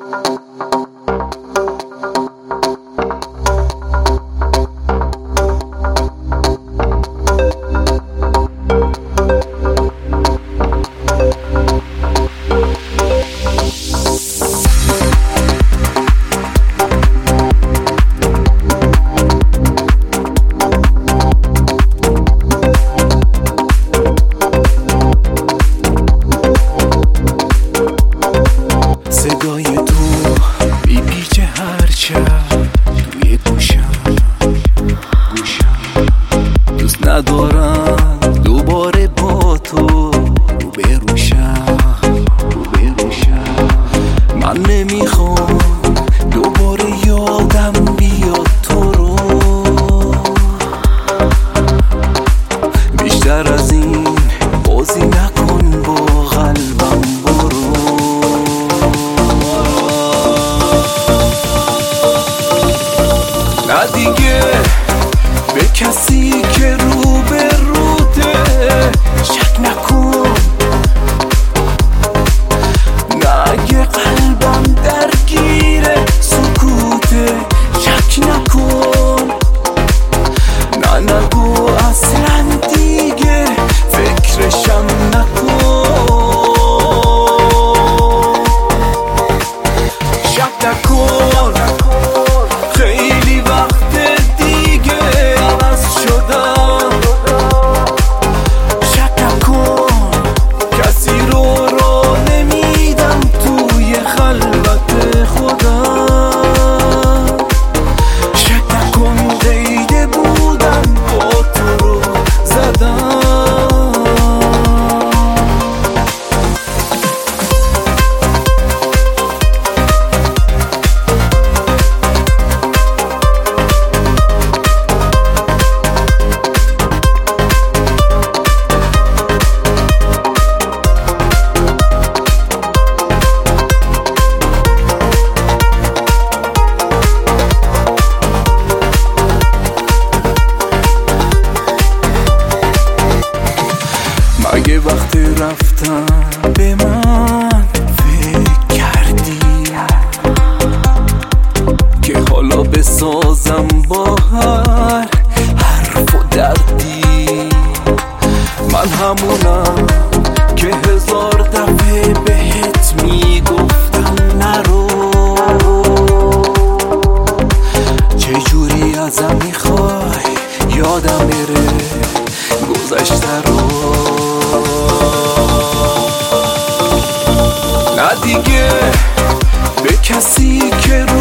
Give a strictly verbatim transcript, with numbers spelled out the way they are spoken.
صدای تو میپیچه هر شب توی گوشم گوشم دوست ندارم دوباره با تو رو بروشم رو بروشم من نمیخوام دوباره یادم بیاد تو رو بیشتر از این بازی نکن با قلبم برو نه دیگه به کسی که رو به روته شک نکن نه اگه قلبم درگیره سکوته شک نکن نه نگو اصلا دیگه فکرشم نکن شک نکن خیلی وقت دیگه عوض شدم شک نکن کسی رو رو نمیدم توی خلوت خودم شک نکن قیده بودم با تو رو زدم مگه وقت رفتن به من فکر کردی که حالا بسازم با هر حرف و دردی من همونم که هزار دفعه بهت میگفتم نرو چجوری ازم میخوای یادم بره گذشته رو نه دیگه به کسی که رو